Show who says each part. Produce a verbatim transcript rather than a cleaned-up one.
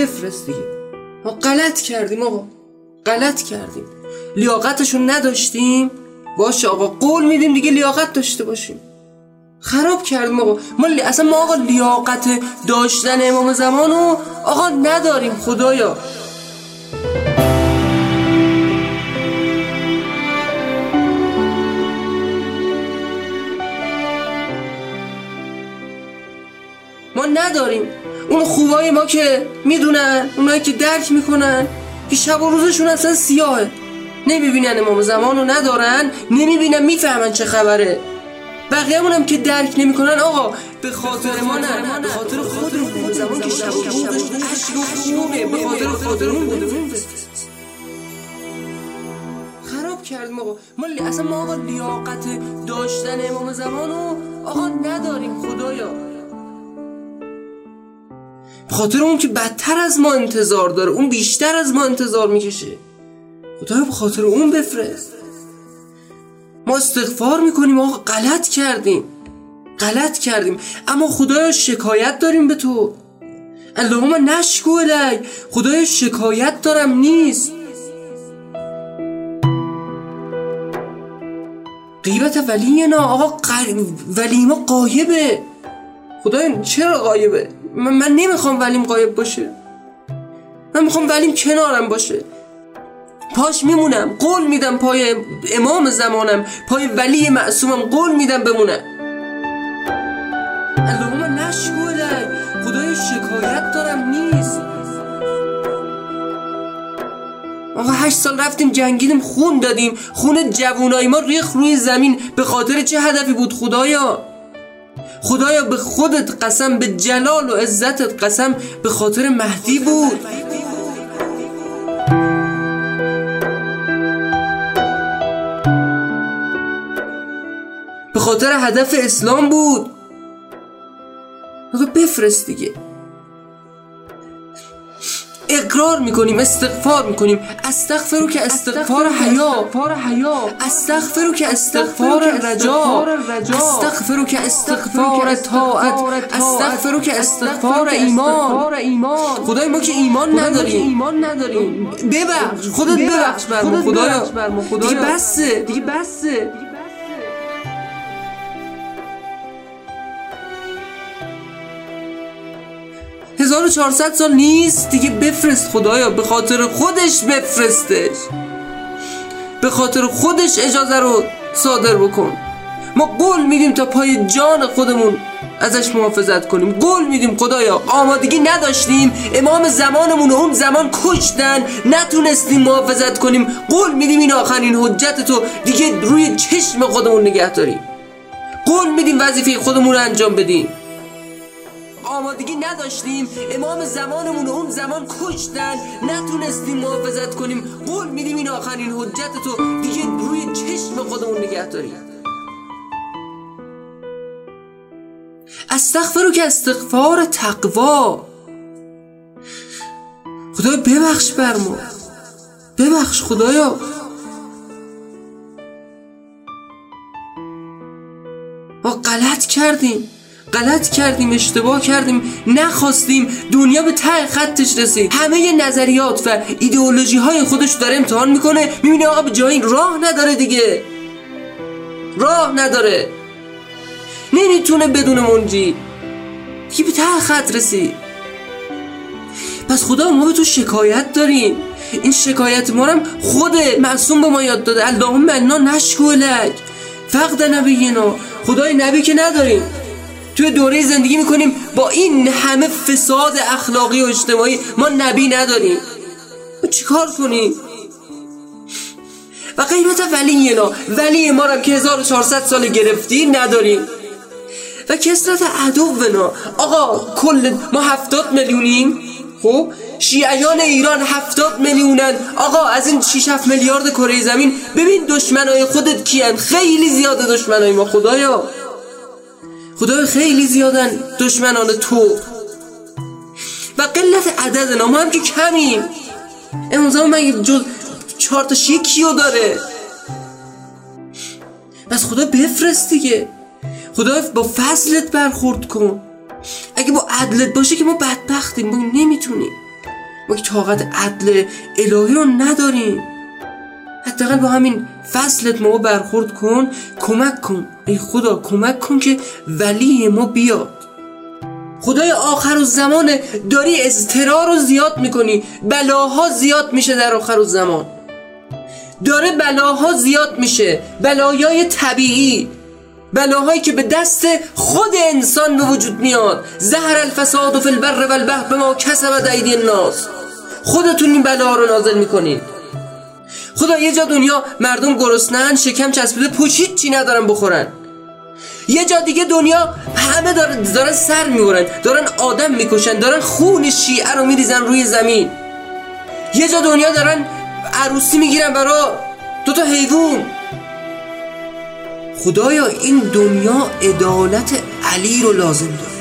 Speaker 1: بفرست دیگه. ما غلط کردیم آقا، غلط کردیم، لیاقتشو نداشتیم. باشه آقا، قول میدیم دیگه لیاقت داشته باشیم. خراب کردیم آقا. ما لی... اصلا ما آقا لیاقت داشتن امام زمانو آقا نداریم خدایا. ما نداریم. اون خوبای ما که میدونن، اونایی که درک میکنن که شب و روزشون اصلا سیاهه، نمیبینن امام زمانو ندارن، نمیبینن، میفهمن چه خبره. بقیه‌مون هم که درک نمیکنن آقا به خاطر ما نه، به خاطر خودمون امام زمان که شب و روز داشت عشق و خونه، به خاطر خاطرمون بودیم. خراب کردیم آقا. ما لی... اصلا ما آقا لیاقت داشتن امام زمانو آقا نداریم خدایا. به خاطر اون که بدتر از ما انتظار داره، اون بیشتر از ما انتظار میکشه. خدایا به خاطر اون بفرست. ما استغفار میکنیم آقا، غلط کردیم، غلط کردیم، اما خدایا شکایت داریم به تو. اللهم نشکو الیک، خدایا شکایت دارم نیست. غیبت ولینا آقا، قر... ولی ما غایبه. خدایا چرا غایبه؟ من, من نمیخوام ولیم غایب باشه، من میخوام ولیم کنارم باشه. پاش میمونم، قول میدم پای امام زمانم، پای ولی معصومم قول میدم بمونم. اللهم نشکو الیک، خدای شکایت دارم نیست. آقا هشت سال رفتیم جنگیدیم، خون دادیم، خون جوونای ما ریخ روی زمین. به خاطر چه هدفی بود خدایا؟ خدایا به خودت قسم، به جلال و عزتت قسم، به خاطر مهدی بود. به خاطر هدف اسلام بود. آقا بفرست دیگه. اقرار میکنیم، استغفار میکنیم، استغفرو که استغفار حیا، استغفرو که استغفار رجا، استغفرو که استغفار طاعت، استغفرو که استغفار ایمان. خدای ما که ایمان نداریم، ببخش، خودت ببخش بر ما خدایا. دیگه بسه، دیگه بسه. هزار و چهارصد سال نیست دیگه، بفرست خدایا، به خاطر خودش بفرستش، به خاطر خودش اجازه رو صادر بکن. ما قول میدیم تا پای جان خودمون ازش محافظت کنیم، قول میدیم خدایا. آمادگی نداشتیم، امام زمانمون اون زمان کشتن، نتونستیم محافظت کنیم. قول میدیم این آخرین حجت تو دیگه روی چشم خودمون نگه داریم. قول میدیم وظیفه خودمون رو انجام بدیم. آمادگی نداشتیم، امام زمانمون اون زمان کشتن، نتونستیم محافظت کنیم. قول میدیم این آخرین حجت تو دیگه روی چشم خودمون نگه داریم. استغفرو که استغفار تقوا. خدایا ببخش بر ما، ببخش خدایا. ما غلط کردیم، غلط کردیم، اشتباه کردیم، نخواستیم. دنیا به ته خطش رسید، همه نظریات و ایدئولوژی های خودش داره امتحان میکنه. میبینی آقا به جایی راه نداره دیگه، راه نداره، نمیتونه بدون منجی، دیگه به ته خط رسید. پس خدا ما به تو شکایت داریم. این شکایت ما هم خود معصوم به ما یاد داده. اللهم انا نشکو الیک فقد نبینا. خدای نبی که نداریم، توی دوره زندگی میکنیم با این همه فساد اخلاقی و اجتماعی، ما نبی نداریم. ما چی کار کنیم؟ و قیمت ولینا، ولی ما رو که هزار و چهارصد سال گرفتی نداریم. و کثرت عدونا، آقا کل ما هفتاد میلیونیم، خب شیعیان ایران هفتاد میلیونن. آقا از این شش هفت میلیارد کره زمین ببین دشمنای خودت کیان؟ خیلی زیاده دشمنای ما خدایا، خدای خیلی زیادن دشمنان تو. و قلت عددنا، ما هم که کمیم. امروزه من جز چهار تا شیعه کیو داره؟ پس خدا بفرست دیگه. خدا با فضلت برخورد کن. اگه با عدلت باشه که ما بدبختیم، ما نمیتونیم. ما که طاقت عدل الهی رو نداریم. حداقل با همین فصلت ما برخورد کن، کمک کن ای خدا، کمک کن که ولی ما بیاد. خدای آخر الزمان داری اضطرار رو زیاد میکنی، بلاها زیاد میشه در آخر الزمان، داره بلاها زیاد میشه، بلایای طبیعی، بلاهایی که به دست خود انسان به وجود میاد. ظهر الفساد فی البر و البحر بما کسبت ایدی الناس. خودتون این بلاها رو نازل میکنید. خدا یه جا دنیا مردم گرسنه‌اند، شکم چسبیده، پوچ چی ندارن بخورن. یه جا دیگه دنیا همه دارن, دارن سر میبرن، دارن آدم میکشن، دارن خون شیعه رو میریزن روی زمین. یه جا دنیا دارن عروسی میگیرن برای دو تا حیوان. خدایا این دنیا عدالت علی رو لازم داره.